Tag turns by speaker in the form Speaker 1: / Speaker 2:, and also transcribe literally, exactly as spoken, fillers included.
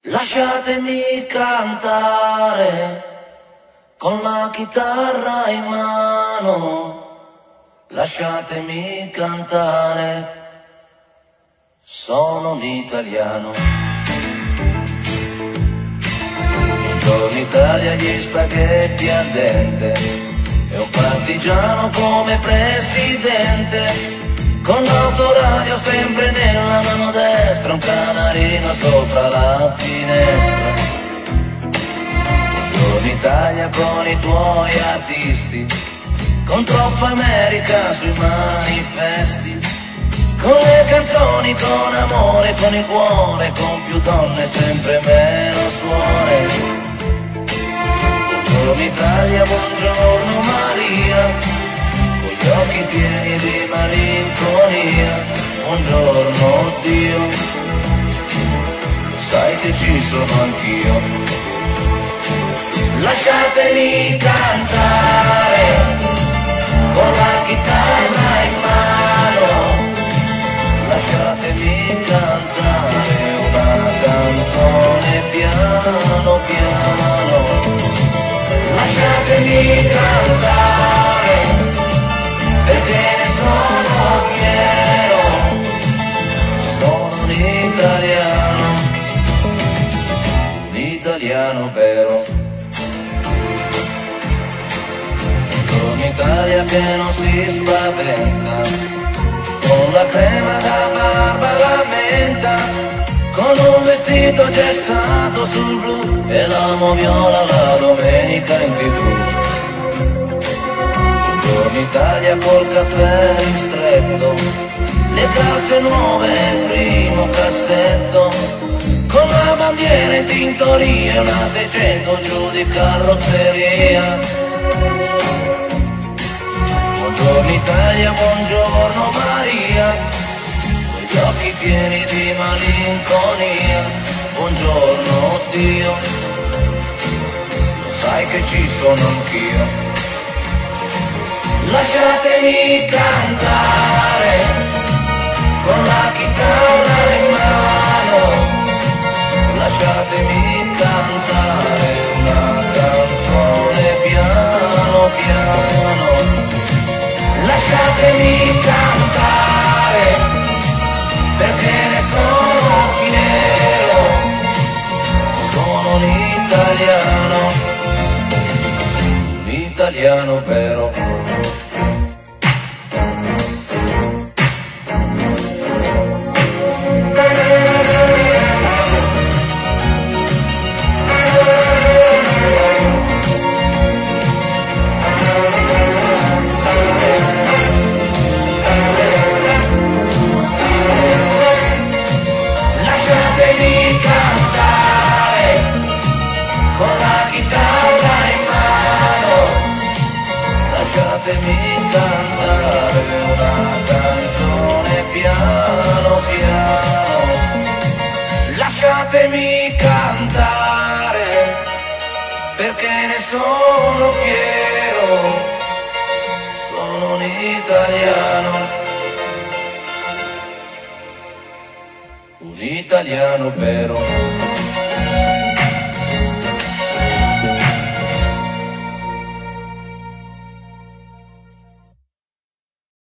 Speaker 1: Lasciatemi cantare con la chitarra in mano, lasciatemi cantare, sono un italiano. Buongiorno Italia, gli spaghetti al dente, e un partigiano come presidente, con l'autoradio sempre nella mano destra, un canarino sopra la finestra. Buongiorno Italia con i tuoi artisti, con troppa America sui manifesti, con le canzoni, con amore, con il cuore, con più donne, sempre meno suore. Buongiorno Italia, buongiorno Maria, con gli occhi pieni di malinconia, buongiorno Dio, sai che ci sono anch'io. Lasciatemi cantare con la chitarra in mano, lasciatemi cantare una canzone piano piano, lasciatemi cantare perché ne sono fiero, sono un italiano, un italiano vero. Un'Italia che non si spaventa, con la crema da barba alla menta, con un vestito gessato sul blu e l'amo viola la domenica in tv. Buongiorno Italia col caffè ristretto, le calze nuove nel primo cassetto, con la bandiera in tintoria e una seicento giù di carrozzeria. Buongiorno Italia, buongiorno Maria, con gli occhi pieni di malinconia, buongiorno Dio, lo sai che ci sono anch'io. Lasciatemi cantare con la chitarra in mano, lasciatemi cantare una canzone piano piano, lasciatemi cantare perché ne sono fiero, sono un italiano, un italiano vero. Lasciatemi cantare una canzone piano piano, lasciatemi cantare perché ne sono fiero, sono un italiano, un italiano vero.